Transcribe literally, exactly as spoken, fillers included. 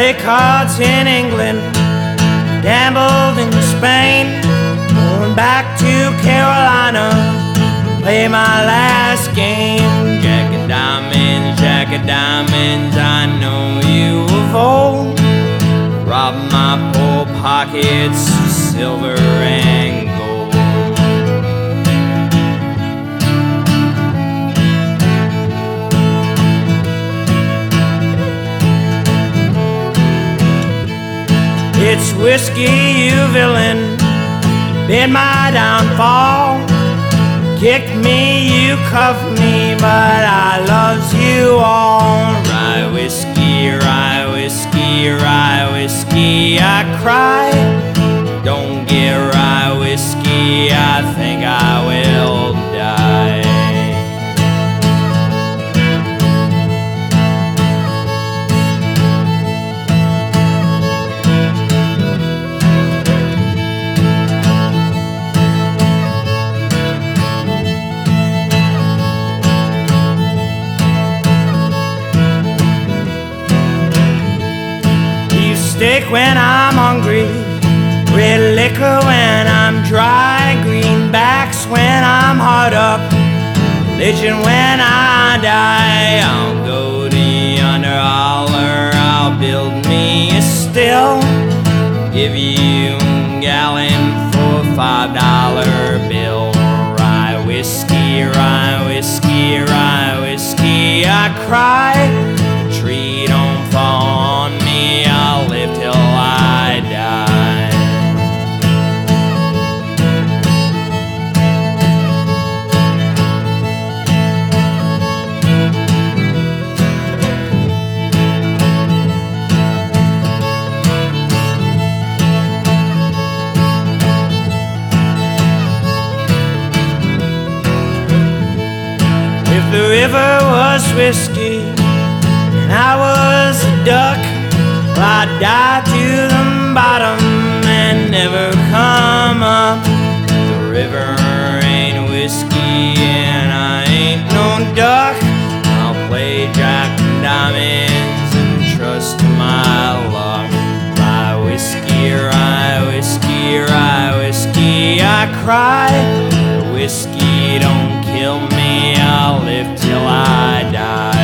play cards in England, gambled in Spain, going back to Carolina, play my last game. Jack of diamonds, jack of diamonds, I know you of old. Rob my poor pockets of silver and gold. It's whiskey, you villain, been my downfall. Kick me, you cuff me, but I loves you all. Rye whiskey, rye whiskey, rye whiskey, I cry. Don't get rye whiskey, I think I will die. Steak when I'm hungry, red liquor when I'm dry, greenbacks when I'm hard up, religion when I die. I'll go to yonder holler, I'll build me a still, give you a gallon for a five dollar bill. Rye whiskey, rye whiskey, rye whiskey, I cry. The tree don't fall on me, I'll live till I die. If the river was whiskey and I was a duck, I'd dive to the bottom and never come up. The river ain't whiskey and I ain't no duck. I'll play jack and diamonds and trust to my luck. Rye whiskey, rye whiskey, rye whiskey, I cry. The whiskey don't kill me, I'll live till I die.